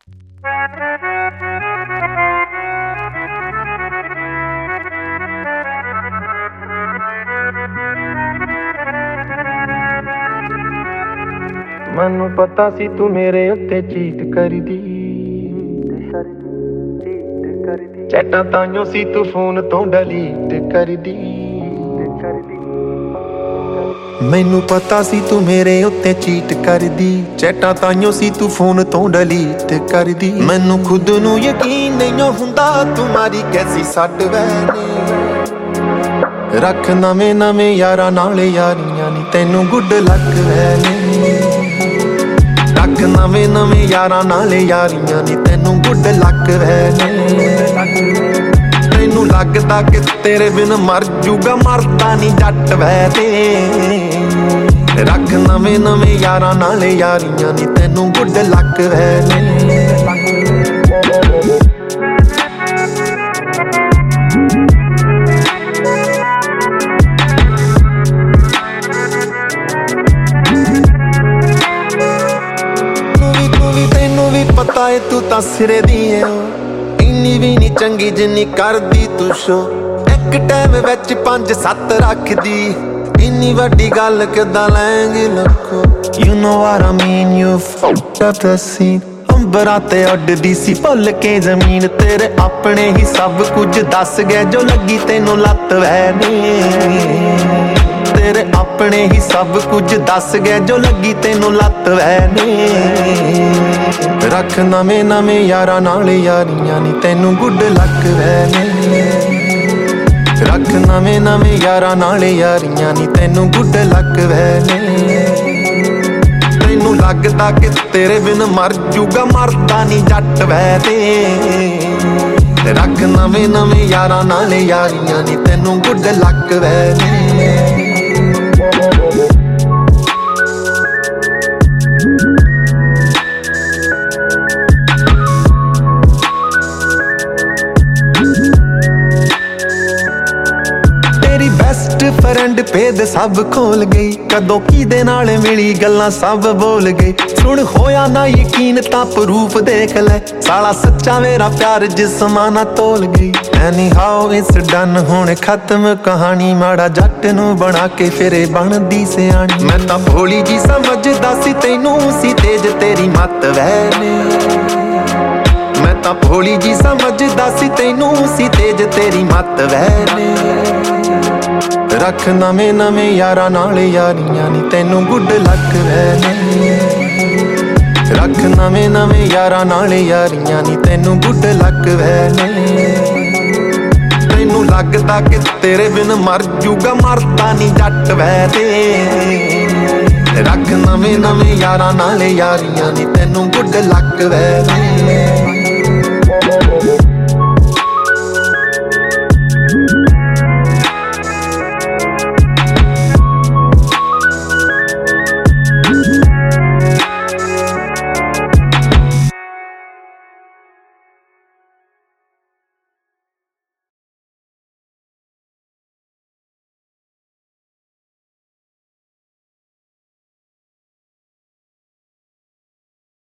ਮੈਨੂੰ ਪਤਾ ਸੀ ਤੂੰ ਮੇਰੇ ਉੱਤੇ ਚੀਟ ਕਰਦੀ, ਚੈਟਾਂ ਤਾਈਓ ਸੀ ਤੂੰ ਫੋਨ ਤੋਂ ਡਿਲੀਟ ਕਰਦੀ। ਮੈਨੂੰ ਪਤਾ ਸੀ ਤੂੰ ਮੇਰੇ ਉੱਤੇ ਚੀਟ ਕਰਦੀ, ਚੈਟਾਂ ਤਾਈਓ ਸੀ ਤੂੰ ਫੋਨ ਤੋਂ ਡਿਲੀਟ ਕਰਦੀ। ਮੈਨੂੰ ਖੁਦ ਨੂੰ ਯਕੀਨ ਨਹੀਂ ਹੁੰਦਾ ਤੂੰ ਮਾਰੀ ਕੈਸੀ ਸੱਟ ਵੈਨੇ। ਰੱਖ ਨਵੇਂ ਨਵੇਂ ਯਾਰਾਂ ਨਾਲ ਯਾਰੀਆਂ ਨੀ ਤੈਨੂੰ ਗੁੱਡ ਲੱਕ ਵੈਨੇ। ਰੱਖ ਨਵੇਂ ਨਵੇਂ ਯਾਰਾਂ ਨਾਲ ਯਾਰੀਆਂ ਨੀ ਤੈਨੂੰ ਗੁੱਡ ਲੱਕ ਵੈਨੇ। ਤੈਨੂੰ ਲੱਗਦਾ ਕਿ ਤੇਰੇ ਬਿਨ ਮਰ ਜੂਗਾ, ਮਰਦਾ ਨੀ ਜੱਟ ਵੈਨੇ। ਰੱਖ ਨਵੇਂ ਨਵੇਂ ਯਾਰਾਂ ਨਾਲ ਯਾਰੀਆਂ ਨੀ ਤੈਨੂੰ ਗੁੱਡ ਲੱਕ ਵੈਨੇ। ਤੈਨੂੰ ਵੀ ਪਤਾ ਏ ਤੂੰ ਤਾਂ ਸਿਰੇ ਦੀ ਏ, ਇੰਨੀ ਵੀ ਨੀ ਚੰਗੀ ਜਿੰਨੀ ਕਰਦੀ ਤੂੰ ਸ਼ੋ। ਇੱਕ ਟਾਈਮ ਵਿੱਚ 5-7 ਰੱਖਦੀ, ਇੰਨੀ ਵੱਡੀ ਗੱਲ ਕਿੱਦਾਂ ਲੈਂਗੀ ਲੱਖੋ। You know what I mean, you fucked up the scene। ਅੰਬਰਾਂ ਤੇ ਉੱਡਦੀ ਸੀ ਭੁੱਲ ਕੇ ਜ਼ਮੀਨ, ਤੇਰੇ ਆਪਣੇ ਹੀ ਸਭ ਕੁਝ ਦੱਸ ਗਏ ਜੋ ਲੱਗੀ ਤੈਨੂੰ ਲੱਤ ਵੈਨੇ। ਤੇਰੇ ਆਪਣੇ ਹੀ ਸਭ ਕੁਝ ਦੱਸ ਗਏ ਜੋ ਲੱਗੀ ਤੈਨੂੰ ਲੱਤ ਵੈਨੇ। ਰੱਖ ਨਵੇਂ ਨਵੇਂ ਯਾਰਾਂ ਨਾਲ ਯਾਰੀਆਂ ਨੀ ਤੈਨੂੰ ਗੁੱਡ ਲੱਕ ਵੈਨੇ। ਰੱਖ ਨਵੇਂ ਨਵੇਂ ਯਾਰਾਂ ਨਾਲ ਯਾਰੀਆਂ ਨੀ ਤੈਨੂੰ ਗੁੱਡ ਲੱਕ ਵੈਨੇ। ਤੈਨੂੰ ਲੱਗਦਾ ਕਿ ਤੇਰੇ ਬਿਨ ਮਰ ਜੂਗਾ, ਮਰਦਾ ਨੀ ਜੱਟ ਵੈਨੇ। ਰੱਖ ਨਵੇਂ ਨਵੇਂ ਯਾਰਾਂ ਨਾਲ ਯਾਰੀਆਂ ਨੀ ਤੈਨੂੰ ਗੁੱਡ ਲੱਕ ਵੈਨੇ। ਬੈਸਟ ਫਰੈਂਡ ਭੇਦ ਸਭ ਖੋਲ ਗਈ, ਕਦੋਂ ਕਿਹਦੇ ਨਾਲ ਮਿਲੀ ਗੱਲਾਂ ਸਭ ਬੋਲ ਗਈ। ਸੁਣ ਹੋਇਆ ਨਾ ਯਕੀਨ ਤਾਂ ਪ੍ਰੂਫ ਦੇਖ ਲੈ, ਸਾਲਾ ਸੱਚਾ ਮੇਰਾ ਪਿਆਰ ਜਿਸਮਾਨਾ ਤੋਲ ਗਈ। ਐਨੀ ਹਾਓ ਇਸ ਡਨ ਹੁਣ ਖਤਮ ਕਹਾਣੀ, ਮਾੜਾ ਜੱਟ ਨੂੰ ਬਣਾ ਕੇ ਫਿਰੇ ਬਣਦੀ ਸਿਆਣੀ। ਮੈਂ ਤਾਂ ਭੋਲੀ ਜੀ ਸਮਝਦਾ ਸੀ ਤੈਨੂੰ ਸੀ ਤੇਜ ਤੇਰੀ ਮੱਤ ਵੈਨੇ। ਮੈਂ ਤਾਂ ਭੋਲੀ ਜੀ ਸਮਝਦਾ ਸੀ ਤੈਨੂੰ ਸੀ ਤੇਜ ਤੇਰੀ ਮੱਤ ਵੈਨੇ। ਰੱਖ ਨਵੇਂ ਨਵੇਂ ਯਾਰਾਂ ਨਾਲ ਯਾਰੀਆਂ ਨੀ ਤੈਨੂੰ ਗੁੱਡ ਲੱਕ ਵੈਨੇ। ਰੱਖ ਨਵੇਂ ਨਵੇਂ ਯਾਰਾਂ ਨਾਲ ਯਾਰੀਆਂ ਨੀ ਤੈਨੂੰ ਗੁੱਡ ਲੱਕ ਵੈਨੇ। ਤੈਨੂੰ ਲੱਗਦਾ ਕਿ ਤੇਰੇ ਬਿਨ ਮਰ ਜੂਗਾ, ਮਰਦਾ ਨੀ ਜੱਟ ਵੈਨੇ। ਰੱਖ ਨਵੇਂ ਨਵੇਂ ਯਾਰਾਂ ਨਾਲ ਯਾਰੀਆਂ ਨੀ ਤੈਨੂੰ ਗੁੱਡ ਲੱਕ ਵੈਨੇ।